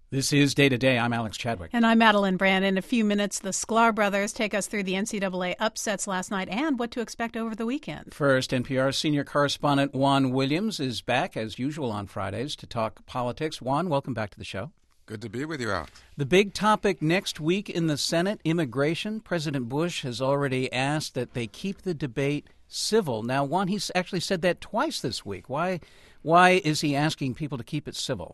This is Day to Day. I'm Alex Chadwick. And I'm Madeline Brand. In a few minutes, the Sklar brothers take us through the NCAA upsets last night and what to expect over the weekend. First, NPR's senior correspondent Juan Williams is back, as usual, on Fridays to talk politics. Juan, welcome back to the show. Good to be with you, Alex. The big topic next week in the Senate, immigration. President Bush has already asked that they keep the debate civil. Now, Juan, he's actually said that twice this week. Why is he asking people to keep it civil?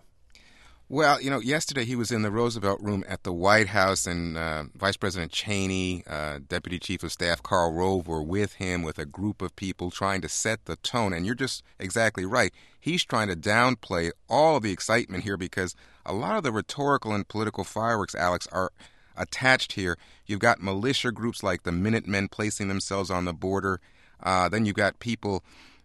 Well, yesterday he was in the Roosevelt Room at the White House, and Vice President Cheney, Deputy Chief of Staff Karl Rove were with him with a group of people trying to set the tone. And you're just exactly right. He's trying to downplay all of the excitement here because a lot of the rhetorical and political fireworks, Alex, are attached here. You've got militia groups like the Minutemen placing themselves on the border. Then you've got people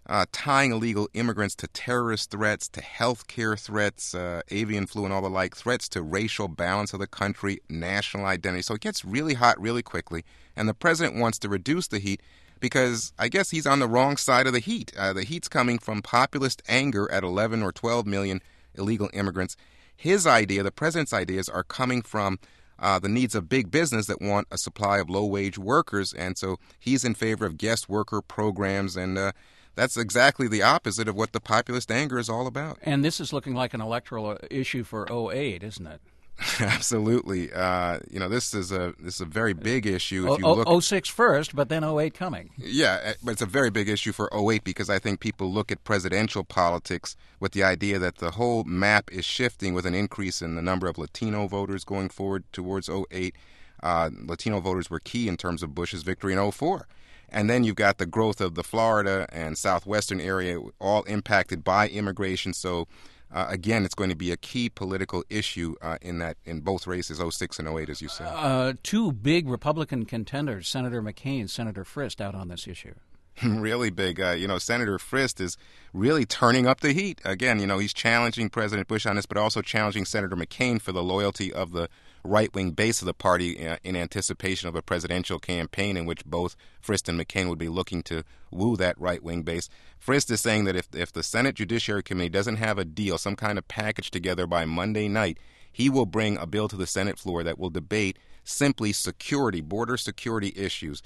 tying illegal immigrants to terrorist threats, to health care threats, avian flu and all the like, threats to racial balance of the country, national identity. So it gets really hot really quickly, and the president wants to reduce the heat because I guess he's on the wrong side of the heat. The heat's coming from populist anger at 11 or 12 million illegal immigrants. His idea, the president's ideas, are coming from the needs of big business that want a supply of low-wage workers, and so he's in favor of guest worker programs, and that's exactly the opposite of what the populist anger is all about. And this is looking like an electoral issue for 2008, isn't it? Absolutely. This is a very big issue. If you look 2006 first, but then 2008 coming. Yeah, but it's a very big issue for 2008 because I think people look at presidential politics with the idea that the whole map is shifting with an increase in the number of Latino voters going forward towards 2008. Latino voters were key in terms of Bush's victory in 2004. And then you've got the growth of the Florida and southwestern area, all impacted by immigration. So, again, it's going to be a key political issue in both races, 2006 and 2008, as you said. Two big Republican contenders, Senator McCain, Senator Frist, out on this issue. Really big. Senator Frist is really turning up the heat. Again, he's challenging President Bush on this, but also challenging Senator McCain for the loyalty of the right-wing base of the party in anticipation of a presidential campaign in which both Frist and McCain would be looking to woo that right-wing base. Frist is saying that if the Senate Judiciary Committee doesn't have a deal, some kind of package together by Monday night, he will bring a bill to the Senate floor that will debate simply security, border security issues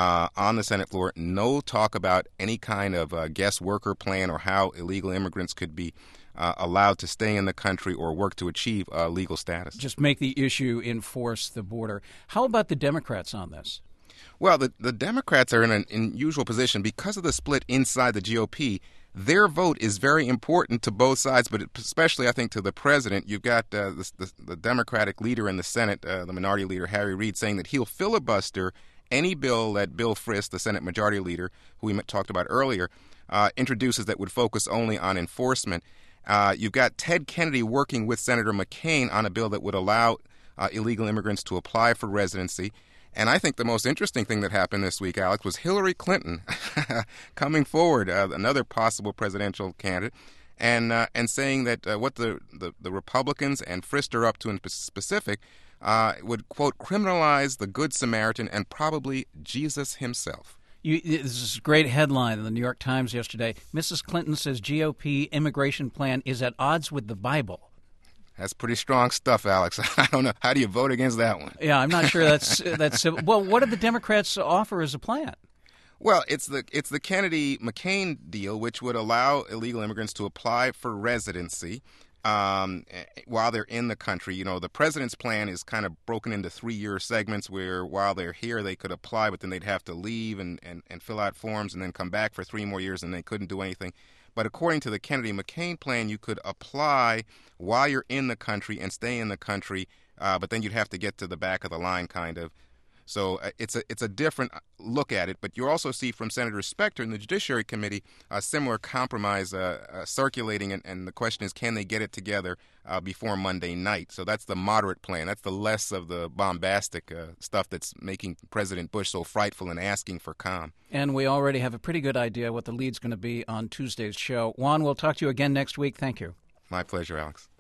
on the Senate floor. No talk about any kind of guest worker plan or how illegal immigrants could be allowed to stay in the country or work to achieve legal status. Just make the issue enforce the border. How about the Democrats on this? Well, the Democrats are in an unusual position because of the split inside the GOP. Their vote is very important to both sides, but especially, I think, to the president. You've got the Democratic leader in the Senate, the minority leader, Harry Reid, saying that he'll filibuster any bill that Bill Frist, the Senate majority leader, who we talked about earlier, introduces that would focus only on enforcement. You've got Ted Kennedy working with Senator McCain on a bill that would allow illegal immigrants to apply for residency. And I think the most interesting thing that happened this week, Alex, was Hillary Clinton coming forward, another possible presidential candidate, and saying that what the Republicans and Frist are up to in specific would, quote, criminalize the Good Samaritan and probably Jesus himself. This is a great headline in the New York Times yesterday. Mrs. Clinton says GOP immigration plan is at odds with the Bible. That's pretty strong stuff, Alex. I don't know. How do you vote against that one? Yeah, I'm not sure that's well, what did the Democrats offer as a plan? Well, it's the Kennedy-McCain deal, which would allow illegal immigrants to apply for residency while they're in the country. The president's plan is kind of broken into 3-year segments where while they're here they could apply, but then they'd have to leave and fill out forms and then come back for 3 more years and they couldn't do anything. But according to the Kennedy-McCain plan, you could apply while you're in the country and stay in the country, but then you'd have to get to the back of the line, kind of. So it's a different look at it. But you also see from Senator Specter in the Judiciary Committee a similar compromise circulating, and the question is, can they get it together before Monday night? So that's the moderate plan. That's the less of the bombastic stuff that's making President Bush so frightful and asking for calm. And we already have a pretty good idea what the lead's going to be on Tuesday's show. Juan, we'll talk to you again next week. Thank you. My pleasure, Alex.